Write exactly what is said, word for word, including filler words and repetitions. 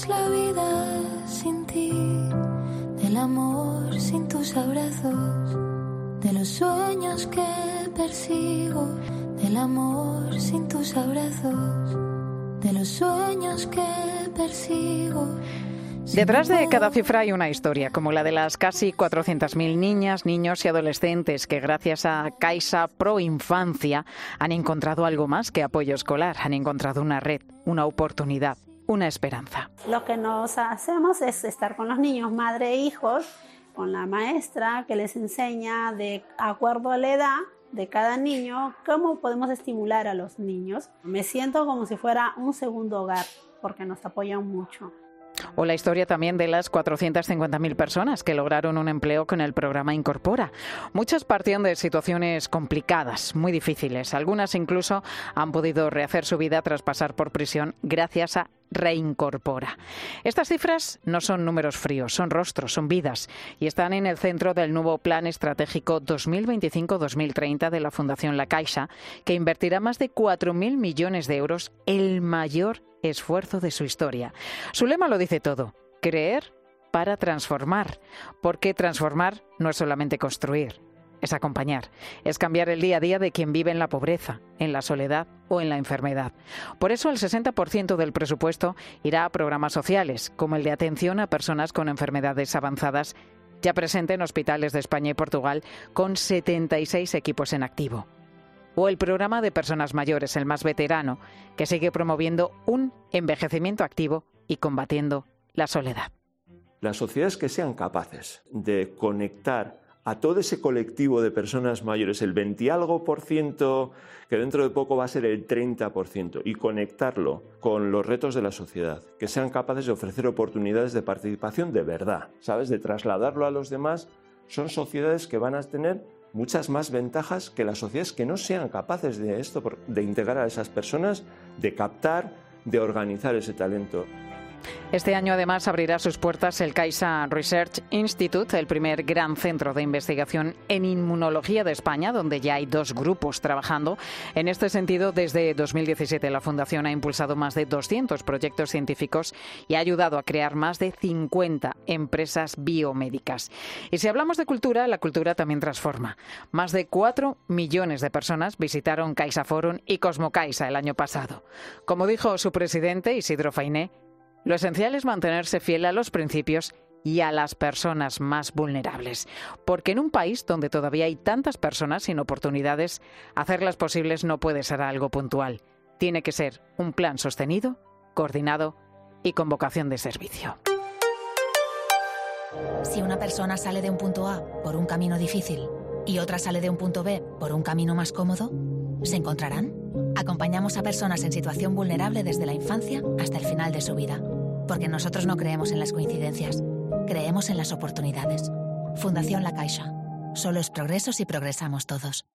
es la vida sin ti? Del amor sin tus abrazos, de los sueños que persigo, del amor sin tus abrazos, de los sueños que persigo. Detrás de cada cifra hay una historia, como la de las casi cuatrocientas mil niñas, niños y adolescentes que gracias a Caixa Pro Infancia han encontrado algo más que apoyo escolar, han encontrado una red, una oportunidad, una esperanza. Lo que nos hacemos es estar con los niños, madre e hijos, con la maestra que les enseña de acuerdo a la edad de cada niño cómo podemos estimular a los niños. Me siento como si fuera un segundo hogar porque nos apoyan mucho. O la historia también de las cuatrocientas cincuenta mil personas que lograron un empleo con el programa Incorpora. Muchas partían de situaciones complicadas, muy difíciles. Algunas incluso han podido rehacer su vida tras pasar por prisión gracias a Reincorpora. Estas cifras no son números fríos, son rostros, son vidas y están en el centro del nuevo Plan Estratégico dos mil veinticinco dos mil treinta de la Fundación La Caixa, que invertirá más de cuatro mil millones de euros, el mayor esfuerzo de su historia. Su lema lo dice todo: creer para transformar, porque transformar no es solamente construir, es acompañar, es cambiar el día a día de quien vive en la pobreza, en la soledad o en la enfermedad. Por eso el sesenta por ciento del presupuesto irá a programas sociales, como el de atención a personas con enfermedades avanzadas, ya presente en hospitales de España y Portugal, con setenta y seis equipos en activo. O el programa de personas mayores, el más veterano, que sigue promoviendo un envejecimiento activo y combatiendo la soledad. Las sociedades que sean capaces de conectar a todo ese colectivo de personas mayores, el veinte algo por ciento, que dentro de poco va a ser el treinta por ciento, y conectarlo con los retos de la sociedad, que sean capaces de ofrecer oportunidades de participación de verdad, ¿sabes? De trasladarlo a los demás, son sociedades que van a tener muchas más ventajas que las sociedades que no sean capaces de esto, de integrar a esas personas, de captar, de organizar ese talento. Este año, además, abrirá sus puertas el Caixa Research Institute, el primer gran centro de investigación en inmunología de España, donde ya hay dos grupos trabajando. En este sentido, desde dos mil diecisiete, la Fundación ha impulsado más de doscientos proyectos científicos y ha ayudado a crear más de cincuenta empresas biomédicas. Y si hablamos de cultura, la cultura también transforma. Más de cuatro millones de personas visitaron Caixa Forum y Cosmocaixa el año pasado. Como dijo su presidente, Isidro Fainé, lo esencial es mantenerse fiel a los principios y a las personas más vulnerables. Porque en un país donde todavía hay tantas personas sin oportunidades, hacerlas posibles no puede ser algo puntual. Tiene que ser un plan sostenido, coordinado y con vocación de servicio. Si una persona sale de un punto A por un camino difícil y otra sale de un punto B por un camino más cómodo, ¿se encontrarán? Acompañamos a personas en situación vulnerable desde la infancia hasta el final de su vida. Porque nosotros no creemos en las coincidencias, creemos en las oportunidades. Fundación La Caixa. Solo es progreso si progresamos todos.